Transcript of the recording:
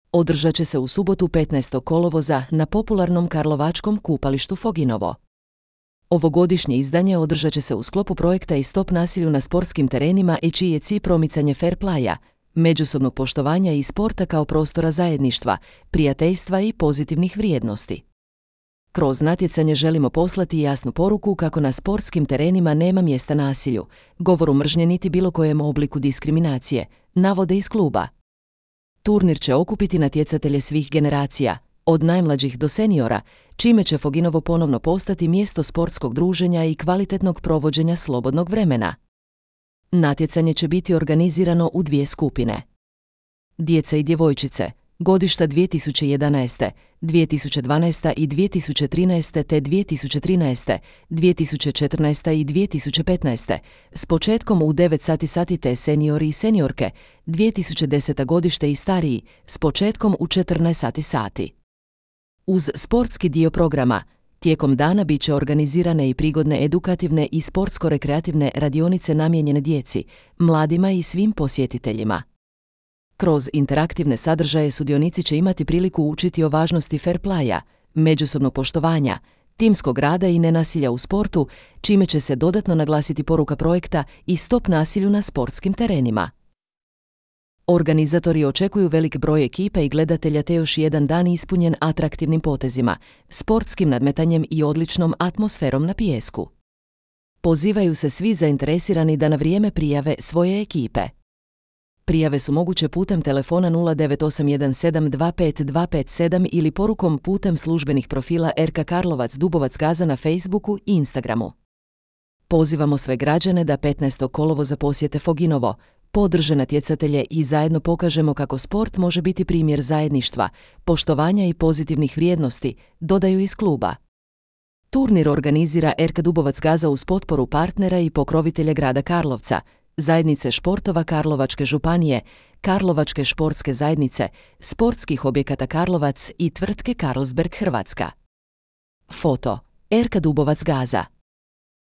Održat će se u subotu 15. kolovoza na popularnom karlovačkom kupalištu Foginovo. Ovogodišnje izdanje održat će se u sklopu projekta i Stop nasilju na sportskim terenima i čiji je cilj promicanje fair playa, međusobnog poštovanja i sporta kao prostora zajedništva, prijateljstva i pozitivnih vrijednosti. Kroz natjecanje želimo poslati jasnu poruku kako na sportskim terenima nema mjesta nasilju, govoru mržnje niti bilo kojem obliku diskriminacije, navode iz kluba. Turnir će okupiti natjecatelje svih generacija, od najmlađih do seniora, čime će Foginovo ponovno postati mjesto sportskog druženja i kvalitetnog provođenja slobodnog vremena. Natjecanje će biti organizirano u 2 skupine. Djeca i djevojčice, godišta 2011., 2012. i 2013. te 2013., 2014. i 2015. s početkom u 9 sati te seniori i seniorke, 2010. godište i stariji, s početkom u 14 sati. Uz sportski dio programa, tijekom dana bit će organizirane i prigodne edukativne i sportsko-rekreativne radionice namijenjene djeci, mladima i svim posjetiteljima. Kroz interaktivne sadržaje sudionici će imati priliku učiti o važnosti fair playa, međusobnog poštovanja, timskog rada i nenasilja u sportu, čime će se dodatno naglasiti poruka projekta i Stop nasilju na sportskim terenima. Organizatori očekuju velik broj ekipa i gledatelja te još jedan dan ispunjen atraktivnim potezima, sportskim nadmetanjem i odličnom atmosferom na pijesku. Pozivaju se svi zainteresirani da na vrijeme prijave svoje ekipe. Prijave su moguće putem telefona 09817255257 ili porukom putem službenih profila RK Karlovac Dubovac Gaza na Facebooku i Instagramu. Pozivamo sve građane da 15. kolovoza posjete Foginovo, podrže natjecatelje i zajedno pokažemo kako sport može biti primjer zajedništva, poštovanja i pozitivnih vrijednosti, dodaju iz kluba. Turnir organizira RK Dubovac Gaza uz potporu partnera i pokrovitelja grada Karlovca, Zajednice športova Karlovačke županije, Karlovačke športske zajednice, sportskih objekata Karlovac i tvrtke Carlsberg Hrvatska. Foto: RK Dubovac Gaza.